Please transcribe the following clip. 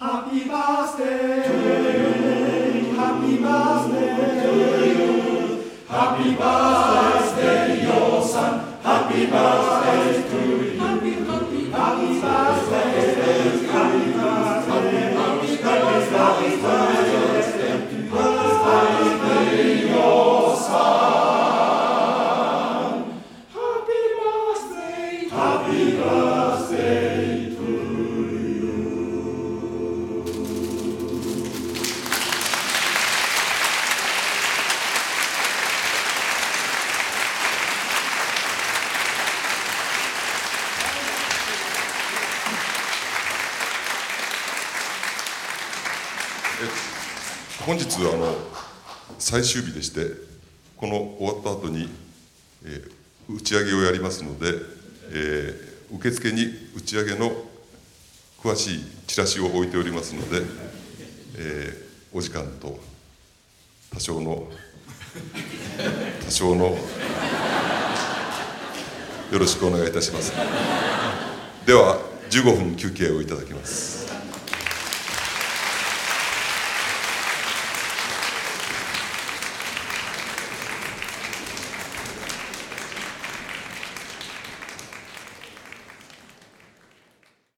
Happy birthday to you. Happy birthday to you. Happy birthday, your son. Happy birthday to you. Happy birthday. Happy birthday. Happy birthday. Happy birthday, your son. Happy birthday. Happy birthday to you. 本日最終日でして、この終わった後に、打ち上げをやりますので、受付に打ち上げの詳しいチラシを置いておりますので、お時間と多少のよろしくお願いいたします。では15分休憩をいただきます。